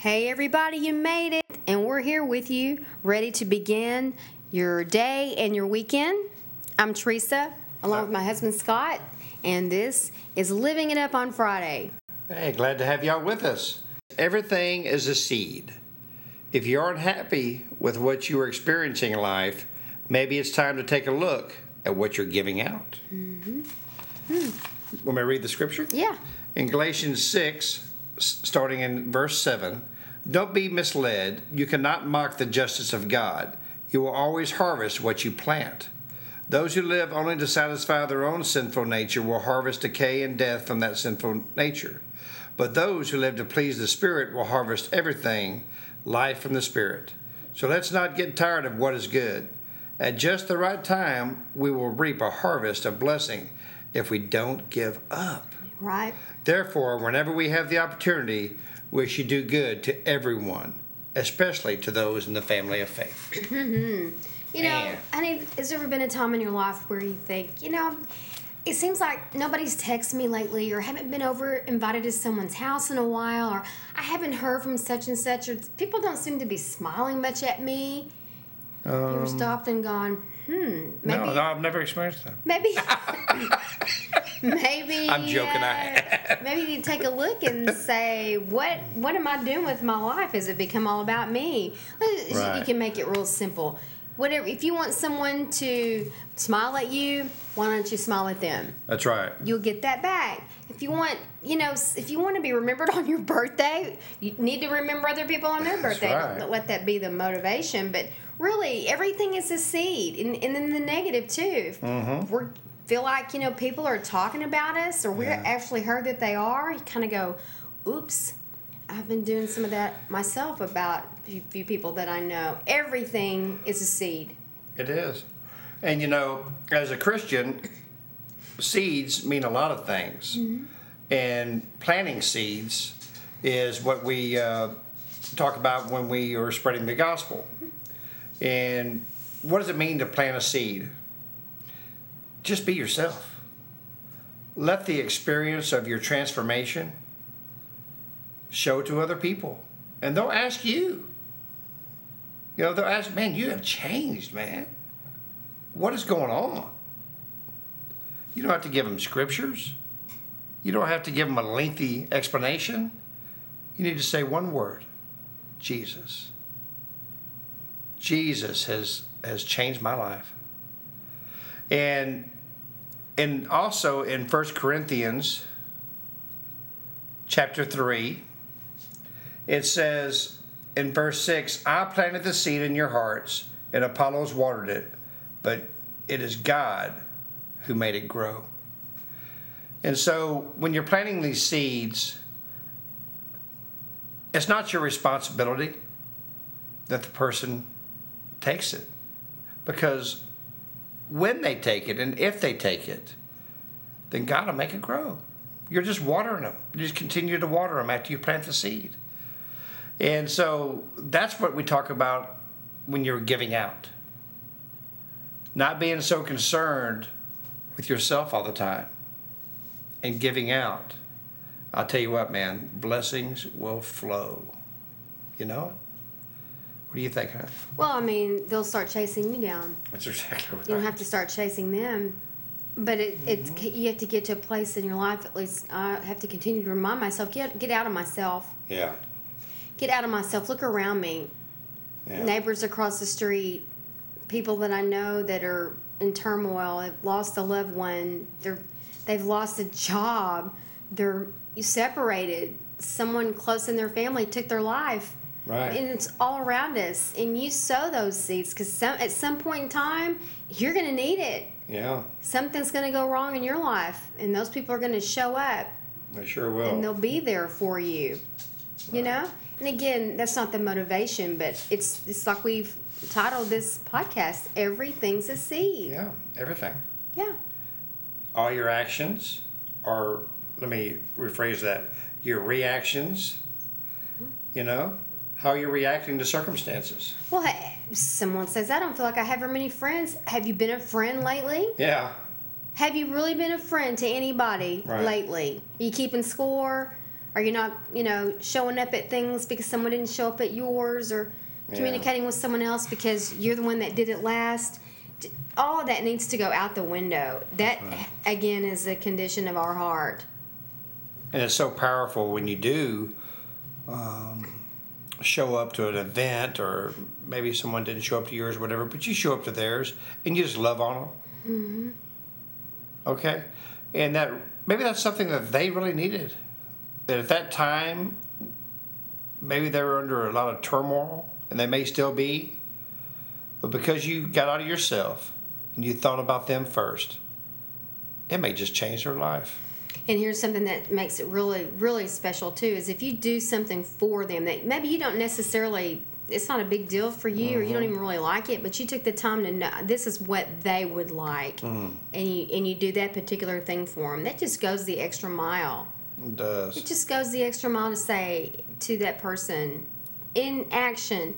Hey everybody, you made it, and we're here with you, ready to begin your day and your weekend. I'm Teresa, along with my husband Scott, and this is Living It Up on Friday. Hey, glad to have y'all with us. Everything is a seed. If you aren't happy with what you are experiencing in life, maybe it's time to take a look at what you're giving out. Want me to read the scripture? Yeah. In Galatians 6, starting in verse 7, don't be misled. You cannot mock the justice of God. You will always harvest what you plant. Those who live only to satisfy their own sinful nature will harvest decay and death from that sinful nature. But those who live to please the Spirit will harvest everything, life from the Spirit. So let's not get tired of what is good. At just the right time, we will reap a harvest of blessing if we don't give up. Right. Therefore, whenever we have the opportunity, we should do good to everyone, especially to those in the family of faith. You know, honey, has there ever been a time in your life where you think, it seems like nobody's texted me lately, or haven't been over invited to someone's house in a while, or I haven't heard from such and such, or people don't seem to be smiling much at me? You ever stopped and gone, maybe... No, I've never experienced that. Maybe... Maybe I'm joking. Maybe you need to take a look and say, what am I doing with my life? Has it become all about me? Right. You can make it real simple. Whatever. If you want someone to smile at you, why don't you smile at them? That's right. You'll get that back. If you want, if you want to be remembered on your birthday, you need to remember other people on their birthday. That's right. Don't let that be the motivation. But really, everything is a seed, and then the negative too. If we feel like people are talking about us, or we're actually heard that they are, you kind of go, oops, I've been doing some of that myself about a few people that I know. Everything is a seed. It is. And as a Christian, seeds mean a lot of things. And planting seeds is what we talk about when we are spreading the gospel. And what does it mean to plant a seed? Just be yourself. Let the experience of your transformation show to other people. And they'll ask you. They'll ask, man, you have changed, man. What is going on? You don't have to give them scriptures. You don't have to give them a lengthy explanation. You need to say one word: Jesus. Jesus has changed my life. And also in 1 Corinthians chapter 3, it says in verse 6, I planted the seed in your hearts, and Apollos watered it, but it is God who made it grow. And so when you're planting these seeds, it's not your responsibility that the person takes it, because when they take it, and if they take it, then God will make it grow. You're just watering them. You just continue to water them after you plant the seed. And so that's what we talk about when you're giving out. Not being so concerned with yourself all the time and giving out. I'll tell you what, man, blessings will flow. You know it? What do you think, huh? Well, they'll start chasing you down. That's exactly right. You don't have to start chasing them. But you have to get to a place in your life, at least I have to continue to remind myself, get out of myself. Yeah. Get out of myself. Look around me. Yeah. Neighbors across the street, people that I know that are in turmoil, have lost a loved one, they've lost a job, they're separated, someone close in their family took their life. Right. And it's all around us. And you sow those seeds, because at some point in time, you're going to need it. Yeah. Something's going to go wrong in your life, and those people are going to show up. They sure will. And they'll be there for you. Right. And again, that's not the motivation, but it's like we've titled this podcast, Everything's a Seed. Yeah, everything. Yeah. All your actions are, let me rephrase that, your reactions, how you're reacting to circumstances. Well, someone says, I don't feel like I have very many friends. Have you been a friend lately? Yeah. Have you really been a friend to anybody lately? Are you keeping score? Are you not, showing up at things because someone didn't show up at yours, or communicating with someone else because you're the one that did it last? All of that needs to go out the window. That, again, is a condition of our heart. And it's so powerful when you do show up to an event, or maybe someone didn't show up to yours, whatever, but you show up to theirs and you just love on them. Mm-hmm. Okay? And maybe that's something that they really needed. That at that time, maybe they were under a lot of turmoil, and they may still be, but because you got out of yourself and you thought about them first, it may just change their life. And here's something that makes it really, really special too, is if you do something for them that maybe you don't necessarily, it's not a big deal for you, or you don't even really like it, but you took the time to know this is what they would like, and you do that particular thing for them. That just goes the extra mile. It does. It just goes the extra mile to say to that person in action,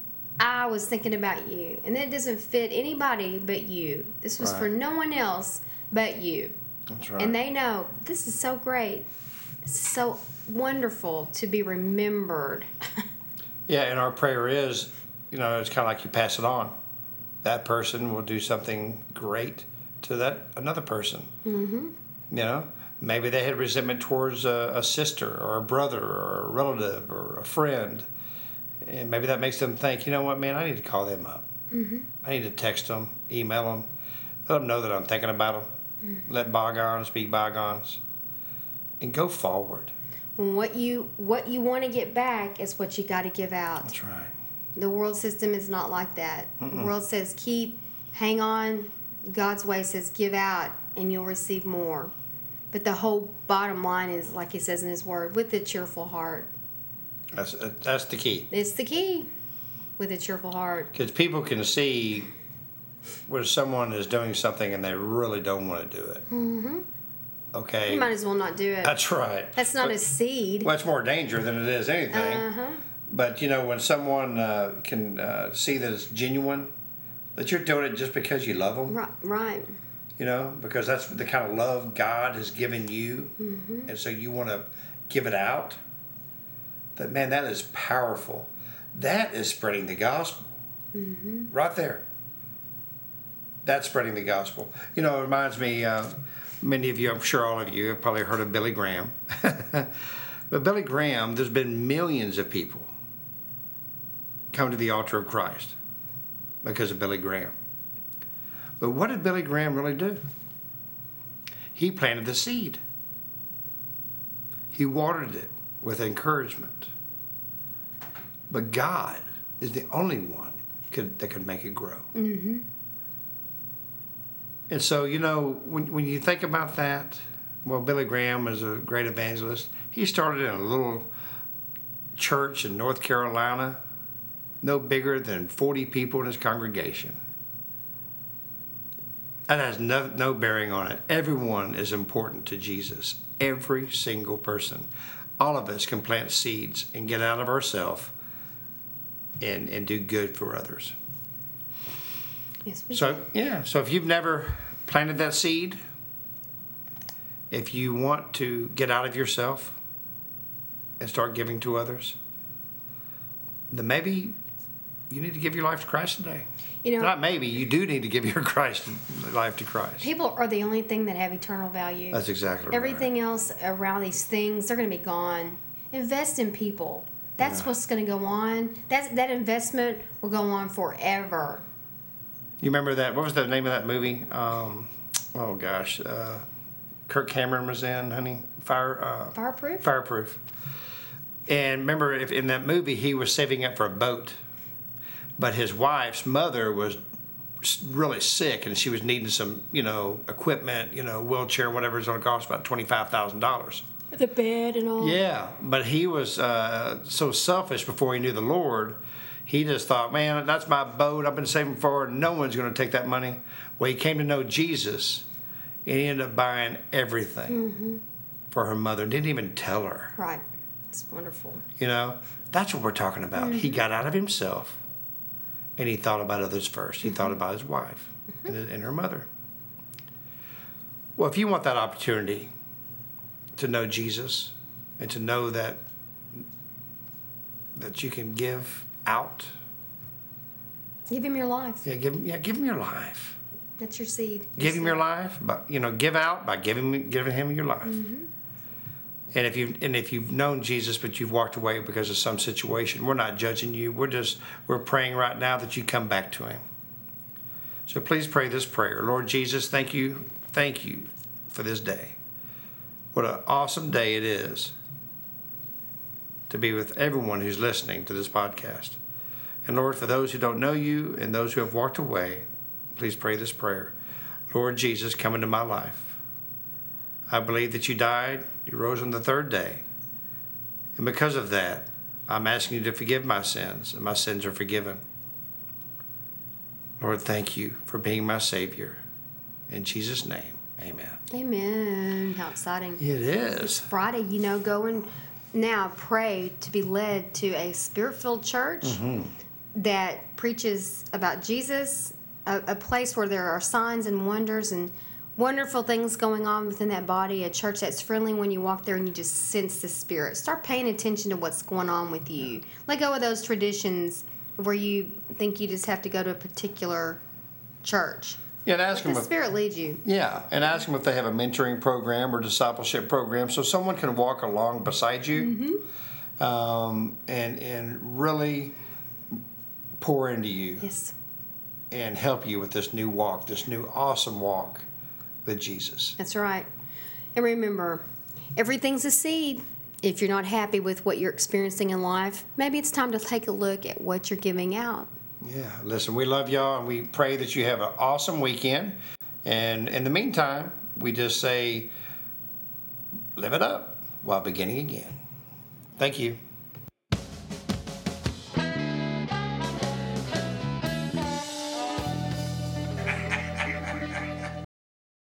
I was thinking about you, and that doesn't fit anybody but you. This was for no one else but you. That's right. And they know this is so great, so wonderful to be remembered. Yeah, and our prayer is, it's kind of like you pass it on. That person will do something great to that another person. Mm-hmm. Maybe they had resentment towards a sister or a brother or a relative or a friend. And maybe that makes them think, you know what, man, I need to call them up. Mm-hmm. I need to text them, email them, let them know that I'm thinking about them. Mm-hmm. Let bygones be bygones. And go forward. What you want to get back is what you got to give out. That's right. The world system is not like that. Mm-mm. The world says hang on. God's way says give out and you'll receive more. But the whole bottom line is, like he says in his word, with a cheerful heart. That's the key. It's the key, with a cheerful heart. Because people can see where someone is doing something and they really don't want to do it. Mm-hmm. Okay. You might as well not do it. That's right. That's not a seed. Well, it's more danger than it is anything. Uh-huh. But, when someone can see that it's genuine, that you're doing it just because you love them. Right. Because that's the kind of love God has given you. Mm-hmm. And so you want to give it out. That is powerful. That is spreading the gospel. Mm-hmm. Right there. That's spreading the gospel. It reminds me, many of you, I'm sure all of you, have probably heard of Billy Graham. But Billy Graham, there's been millions of people come to the altar of Christ because of Billy Graham. But what did Billy Graham really do? He planted the seed. He watered it with encouragement. But God is the only one that can make it grow. Mm-hmm. And so, when you think about that, Billy Graham is a great evangelist. He started in a little church in North Carolina, no bigger than 40 people in his congregation. That has no bearing on it. Everyone is important to Jesus. Every single person. All of us can plant seeds and get out of ourselves and do good for others. Yes, we So can. So if you've never planted that seed, if you want to get out of yourself and start giving to others, then maybe you need to give your life to Christ today. Not maybe, you do need to give your life to Christ. People are the only thing that have eternal value. That's exactly right. Everything else around these things, they're going to be gone. Invest in people. That's what's going to go on. That investment will go on forever. You remember that? What was the name of that movie? Kirk Cameron was in, honey. Fireproof? Fireproof. And remember, in that movie, he was saving up for a boat. But his wife's mother was really sick, and she was needing some, equipment, wheelchair, whatever it's going to cost, about $25,000. The bed and all. Yeah, but he was so selfish before he knew the Lord. He just thought, man, that's my boat. I've been saving for it. No one's going to take that money. Well, he came to know Jesus, and he ended up buying everything for her mother. Didn't even tell her. Right. It's wonderful. That's what we're talking about. Mm-hmm. He got out of himself, and he thought about others first. He thought about his wife and her mother. Well, if you want that opportunity to know Jesus and to know that you can give out. Give him your life. Yeah, give him your life. That's your seed. Give him your life, but give out by giving him your life. Mm-hmm. And if you've known Jesus but you've walked away because of some situation, we're not judging you. We're praying right now that you come back to him. So please pray this prayer. Lord Jesus, thank you for this day. What an awesome day it is to be with everyone who's listening to this podcast. And Lord, for those who don't know you and those who have walked away, please pray this prayer. Lord Jesus, come into my life. I believe that you died, you rose on the third day. And because of that, I'm asking you to forgive my sins, and my sins are forgiven. Lord, thank you for being my Savior. In Jesus' name, amen. Amen. How exciting. It is. It's Friday, go and now pray to be led to a spirit-filled church that preaches about Jesus, a place where there are signs and wonders and wonderful things going on within that body, a church that's friendly when you walk there and you just sense the Spirit. Start paying attention to what's going on with you. Let go of those traditions where you think you just have to go to a particular church. Yeah, and ask them the Spirit leads you. Yeah, and ask them if they have a mentoring program or discipleship program so someone can walk along beside you and really pour into you. Yes. And help you with this new walk, this new awesome walk with Jesus. That's right. And remember, everything's a seed. If you're not happy with what you're experiencing in life, maybe it's time to take a look at what you're giving out. Yeah, listen, we love y'all, and we pray that you have an awesome weekend. And in the meantime, we just say, live it up while beginning again. Thank you.